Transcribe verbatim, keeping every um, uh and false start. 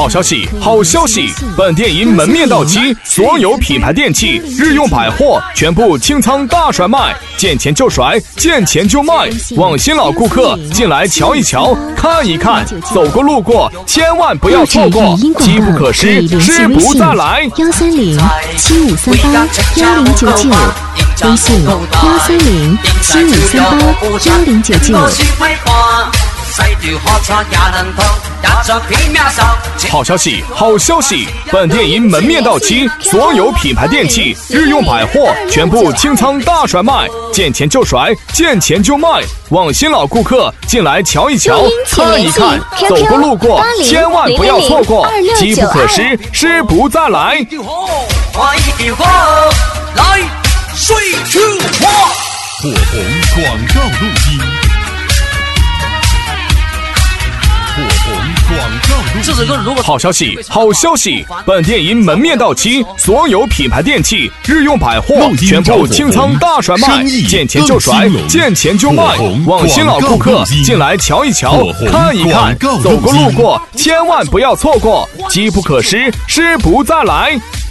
好消息，好消息！本店因门面到期，所有品牌电器、日用百货全部清仓大甩卖，见钱就甩，见钱就卖。望新老顾客进来瞧一瞧，看一看，走过路过千万不要错过，机不可失，失不再来。 幺三零七五三八幺零九九，微信幺三零七五三八幺零九九。 好消息，好消息！本店因门面到期，所有品牌电器、日用百货全部清仓大甩卖，见钱就甩，见钱就卖。望新老顾客进来瞧一瞧，看一看，走过路过千万不要错过，机不可失，失不再来。 火红广告录音。火红广告录音。 好消息，好消息！本店因门面到期，所有品牌电器、日用百货全部清仓大甩卖，见钱就甩，见钱就卖。望新老顾客进来瞧一瞧，看一看，走过路过千万不要错过，机不可失，失不再来。